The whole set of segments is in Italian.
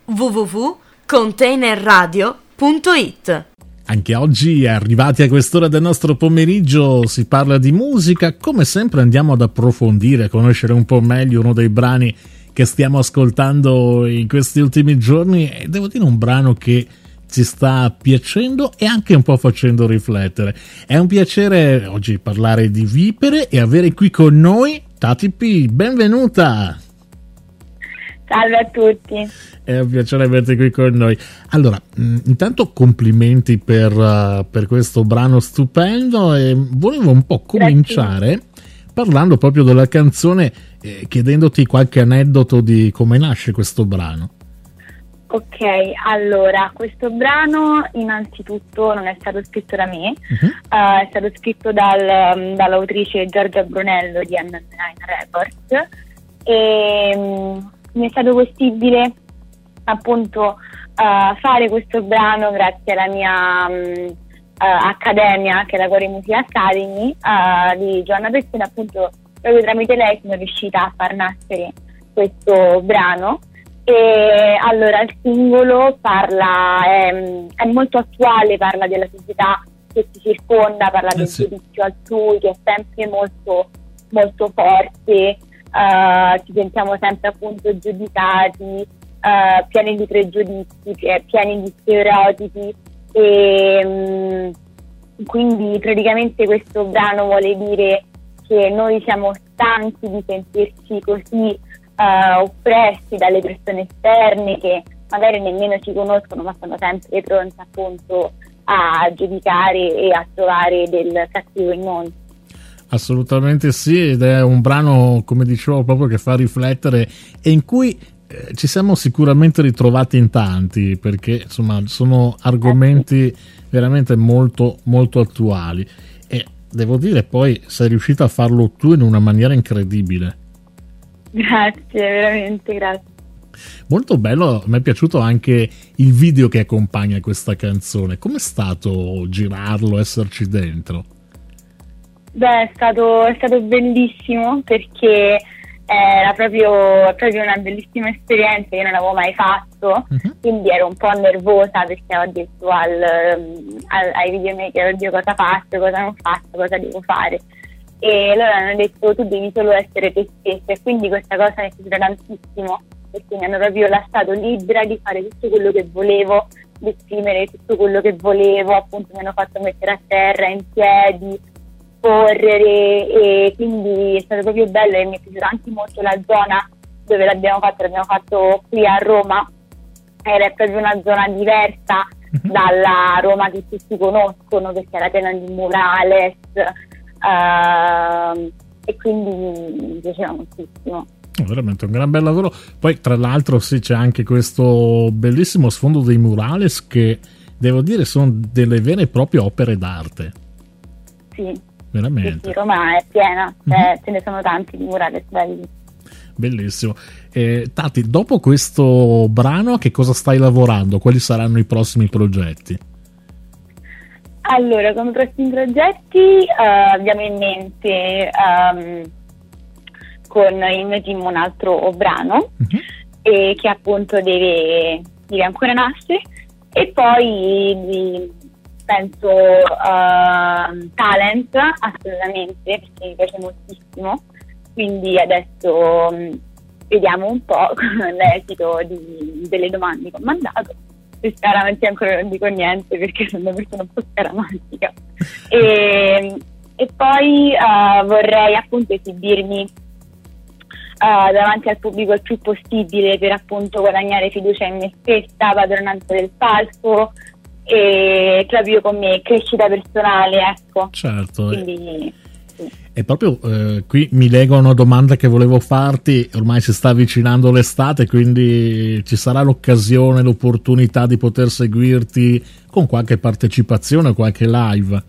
www.containerradio.it. Anche oggi, arrivati a quest'ora del nostro pomeriggio, si parla di musica. Come sempre andiamo ad approfondire, a conoscere un po' meglio uno dei brani che stiamo ascoltando in questi ultimi giorni, e devo dire un brano che ci sta piacendo e anche un po' facendo riflettere. È un piacere oggi parlare di vipere e avere qui con noi Tati P. Benvenuta! Salve a tutti. È un piacere averti qui con noi. Allora, intanto complimenti per questo brano stupendo, e volevo un po' cominciare parlando proprio della canzone, chiedendoti qualche aneddoto di come nasce questo brano. Ok, allora, questo brano innanzitutto non è stato scritto da me, è stato scritto dall'autrice Giorgia Brunello di M9 Records, e mi è stato possibile appunto fare questo brano grazie alla mia accademia, che è la Cuore Music Academy di Giovanna Pessina. Appunto proprio tramite lei sono riuscita a far nascere questo brano. E allora il singolo è molto attuale, parla della società che ci circonda, parla del giudizio altrui, che è sempre molto, molto forte. Ci sentiamo sempre appunto giudicati, pieni di pregiudizi, pieni di stereotipi, e quindi praticamente questo brano vuole dire che noi siamo stanchi di sentirci così oppressi dalle persone esterne, che magari nemmeno ci conoscono, ma sono sempre pronte appunto a giudicare e a trovare del cattivo in noi. Assolutamente sì, ed è un brano, come dicevo, proprio che fa riflettere e in cui ci siamo sicuramente ritrovati in tanti, perché insomma sono argomenti veramente molto molto attuali, e devo dire poi sei riuscita a farlo tu in una maniera incredibile. Grazie, veramente grazie. Molto bello, mi è piaciuto anche il video che accompagna questa canzone. Com'è stato girarlo, esserci dentro? Beh, è stato bellissimo, perché era proprio una bellissima esperienza, io non l'avevo mai fatto, quindi ero un po' nervosa, perché ho detto ai videomaker: oddio, cosa faccio, cosa non faccio, cosa devo fare. E loro hanno detto: tu devi solo essere te stessa, e quindi questa cosa mi è piaciuta tantissimo, perché mi hanno proprio lasciato libera di fare tutto quello che volevo, di esprimere tutto quello che volevo. Appunto mi hanno fatto mettere a terra, in piedi, correre, e quindi è stato proprio bello, e mi è piaciuta anche molto la zona dove l'abbiamo fatto qui a Roma, ed è proprio una zona diversa dalla Roma che tutti conoscono, perché era piena di murales, e quindi mi piaceva moltissimo. Veramente un gran bel lavoro. Poi tra l'altro sì, c'è anche questo bellissimo sfondo dei murales, che devo dire sono delle vere e proprie opere d'arte. Sì, veramente. Sì, Roma è piena, ce ne sono tanti di murales belli. Bellissimo. Tati, dopo questo brano che cosa stai lavorando? Quali saranno i prossimi progetti? Allora, come prossimi progetti abbiamo in mente con il mio team un altro brano che appunto deve ancora nascere, e poi penso talent, assolutamente, perché mi piace moltissimo, quindi adesso vediamo un po' l'esito delle domande che ho mandato. Sicuramente ancora non dico niente, perché sono una persona un po' scaramantica, e poi vorrei appunto esibirmi davanti al pubblico il più possibile, per appunto guadagnare fiducia in me stessa, padronanza del palco, e proprio come crescita personale, ecco. Certo. Quindi E proprio qui mi lega una domanda che volevo farti. Ormai si sta avvicinando l'estate, quindi ci sarà l'occasione, l'opportunità di poter seguirti con qualche partecipazione, qualche live?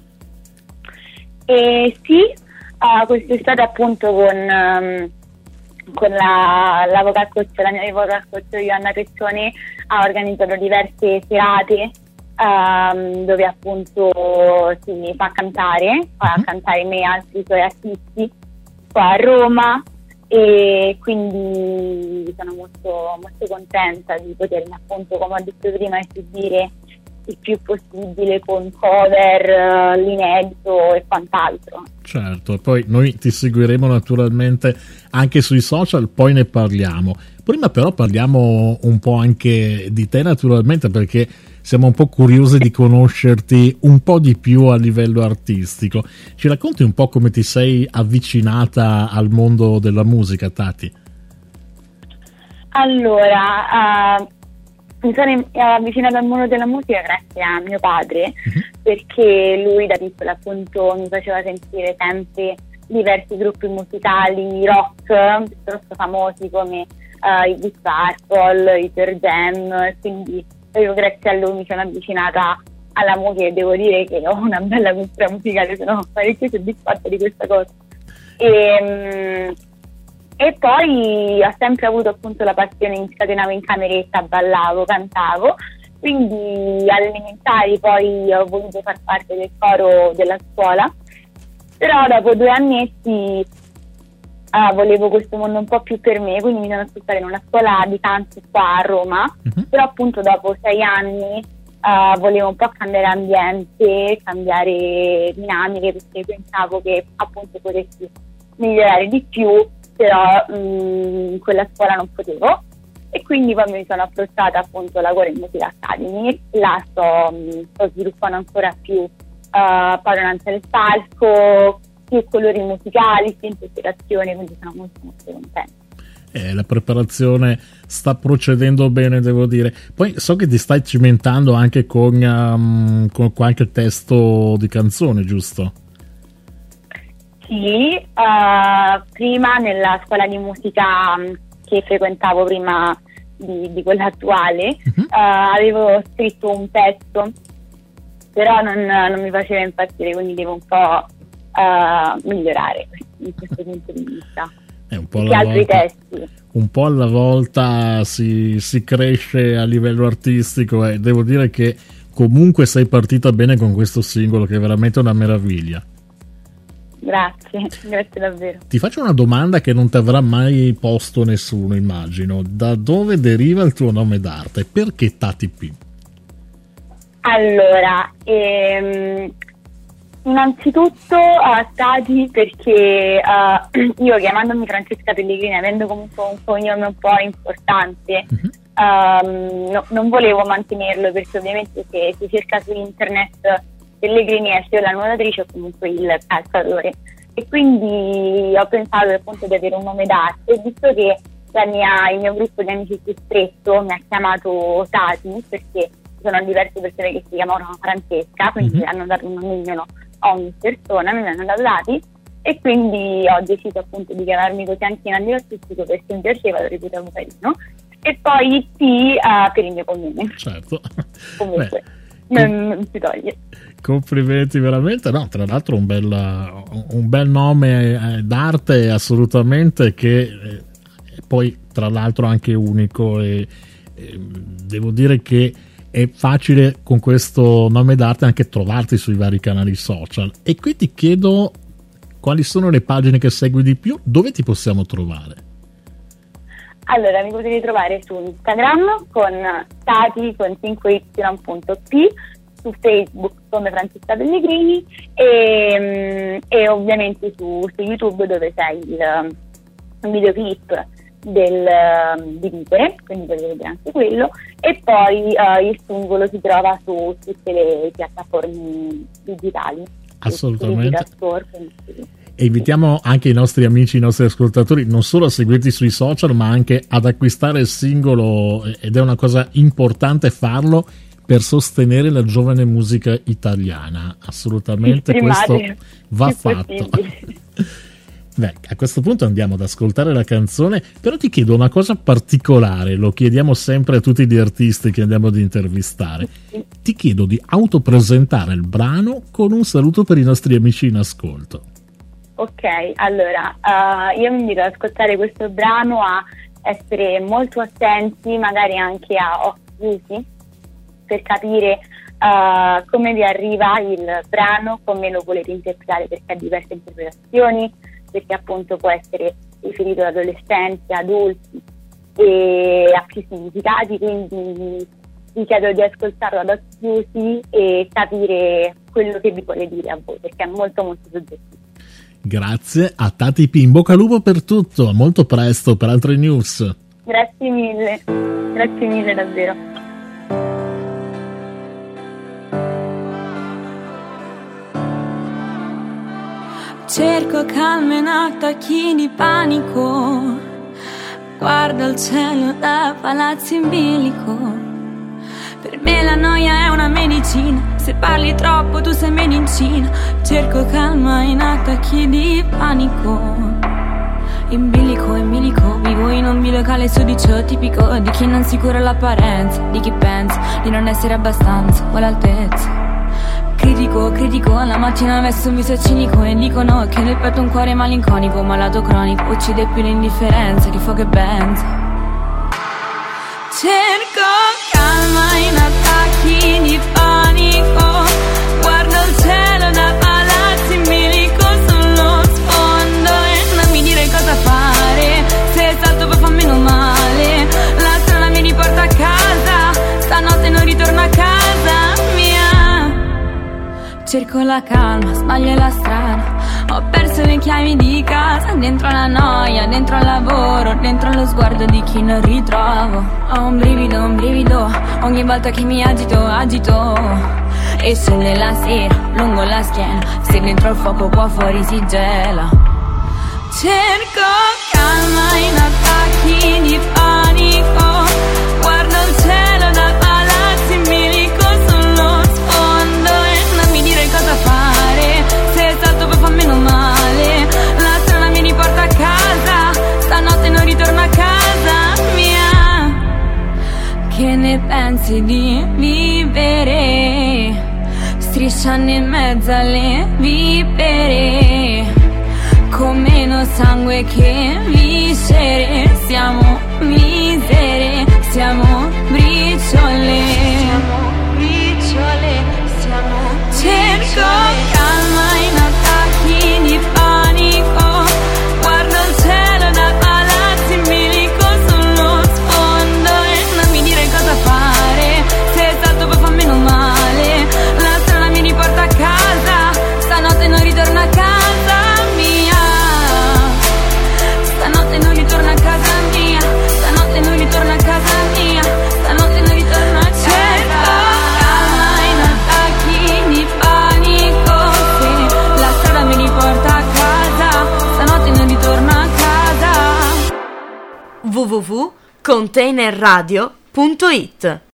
Sì, quest'estate appunto con la vocal coach, la mia vocal coach Joanna Pezzoni, ha organizzato diverse serate dove appunto si fa cantare me e altri suoi artisti qua a Roma, e quindi sono molto, molto contenta di potermi, appunto, come ho detto prima, esibire il più possibile con cover, l'inedito e quant'altro. Certo, poi noi ti seguiremo naturalmente anche sui social, poi ne parliamo. Prima però parliamo un po' anche di te, naturalmente, perché siamo un po' curiosi di conoscerti un po' di più a livello artistico. Ci racconti un po' come ti sei avvicinata al mondo della musica, Tati? Allora, mi sono avvicinata al mondo della musica grazie a mio padre, perché lui da piccola, appunto, mi faceva sentire sempre diversi gruppi musicali rock piuttosto famosi come i Deep Purple, i Pearl Jam, e quindi io grazie a lui mi sono avvicinata alla musica e devo dire che ho una bella cultura musicale, sono parecchio soddisfatta di questa cosa. E poi ho sempre avuto, appunto, la passione, mi scatenavo in cameretta, ballavo, cantavo, quindi alle elementari poi ho voluto far parte del coro della scuola, però dopo 2 annetti volevo questo mondo un po' più per me, quindi mi sono spostata in una scuola di canto qua a Roma, però appunto dopo 6 anni volevo un po' cambiare ambiente, cambiare dinamiche, perché pensavo che appunto potessi migliorare di più, però in quella scuola non potevo, e quindi poi mi sono approcciata appunto alla Cuore Music Academy. Là sto sviluppando ancora più padronanza del palco, più colori musicali, più interpretazione, quindi sono molto molto contenta. La preparazione sta procedendo bene, devo dire. Poi so che ti stai cimentando anche con qualche testo di canzone, giusto? Sì, prima nella scuola di musica che frequentavo prima di quella attuale, avevo scritto un pezzo, però non mi faceva impazzire, quindi devo un po' migliorare in questo punto di vista. Un po' altri testi. Un po' alla volta si cresce a livello artistico, e devo dire che comunque sei partita bene con questo singolo, che è veramente una meraviglia. Grazie davvero. Ti faccio una domanda che non ti avrà mai posto nessuno, immagino. Da dove deriva il tuo nome d'arte? Perché Tati P? Allora, innanzitutto Tati perché io, chiamandomi Francesca Pellegrini, avendo comunque un cognome un po' importante, non volevo mantenerlo, perché ovviamente se si cerca su internet Pellegrini esce la nuotatrice o comunque il calciatore, e quindi ho pensato appunto di avere un nome d'arte, visto che il mio gruppo di amici più stretto mi ha chiamato Tati, perché ci sono diverse persone che si chiamano Francesca, quindi hanno dato un nomignolo a ogni persona, mi hanno dato Tati, e quindi ho deciso appunto di chiamarmi così anche in ambito artistico, perché mi piaceva, lo reputavo carino, e poi T per il mio cognome. Certo. Comunque non si toglie. Complimenti veramente, no, tra l'altro un bel nome d'arte, assolutamente, che poi tra l'altro anche unico, e devo dire che è facile con questo nome d'arte anche trovarti sui vari canali social. E qui ti chiedo quali sono le pagine che segui di più, dove ti possiamo trovare? Allora, mi potete trovare su Instagram con Tati con 5y.p, su Facebook come Francesca Pellegrini, e ovviamente su YouTube, dove c'è il videoclip di Vipere, quindi potete vedere anche quello, e poi il singolo si trova su tutte le piattaforme digitali. Assolutamente. E invitiamo anche i nostri amici, i nostri ascoltatori, non solo a seguirti sui social, ma anche ad acquistare il singolo, ed è una cosa importante farlo per sostenere la giovane musica italiana. Assolutamente, questo va fatto. Beh, a questo punto andiamo ad ascoltare la canzone, però ti chiedo una cosa particolare, lo chiediamo sempre a tutti gli artisti che andiamo ad intervistare. Ti chiedo di autopresentare il brano con un saluto per i nostri amici in ascolto. Ok, allora, io vi invito ad ascoltare questo brano, a essere molto attenti, magari anche a occhi chiusi, per capire come vi arriva il brano, come lo volete interpretare, perché ha diverse interpretazioni, perché appunto può essere riferito ad adolescenti, adulti e a più significati, quindi vi chiedo di ascoltarlo ad occhi chiusi e capire quello che vi vuole dire a voi, perché è molto molto soggettivo. Grazie a Tati P, in bocca al lupo per tutto, a molto presto per altre news. Grazie mille davvero. Cerco calma in attacchi di panico, guardo il cielo da palazzo in bilico. Per me la noia è una medicina, se parli troppo tu sei medicina. Cerco calma in attacchi di panico. In bilico, vivo in un bilocale sudicio tipico di chi non si cura l'apparenza, di chi pensa di non essere abbastanza o all'altezza. Critico, la mattina vesto un viso cinico e dicono che nel petto un cuore malinconico, malato cronico, uccide più l'indifferenza che fuoco e benza. Cerco calma in attacchi di panico, guardo il cielo da palazzi in bilico sullo sfondo e non mi dire cosa fare, se salto poi fa meno male, la strada mi riporta a casa, stanotte non ritorno a casa mia. Cerco la calma, sbaglio la strada, ho perso le chiavi di casa, dentro la noia, dentro al lavoro, dentro lo sguardo di chi non ritrovo. Ho un brivido, ogni volta che mi agito, e scende la sera, lungo la schiena, se dentro il fuoco qua fuori si gela. Cerco calma in attacchi di panico, guardo il cielo da palazzi in bilico sullo sfondo e non mi dire cosa fare, se salto poi fa meno male, la strada mi riporta a casa, stanotte non ritorno a casa mia. Che ne pensi di vivere strisciando in mezzo alle vipere, con meno sangue che viscere, siamo misere, siamo briciole, cerco calma in attacchi di panico, guardo il cielo da palazzi in bilico sullo sfondo e non mi dire cosa fare, se salto poi fa meno male, la strada mi riporta a casa, stanotte non ritorno a casa mia, stanotte non ritorno a casa mia, stanotte non ritorno a casa mia, stanotte non ritorno a casa. Calma in attacchi di panico, se la strada mi riporta a casa, stanotte non ritorno a casa. www.containerradio.it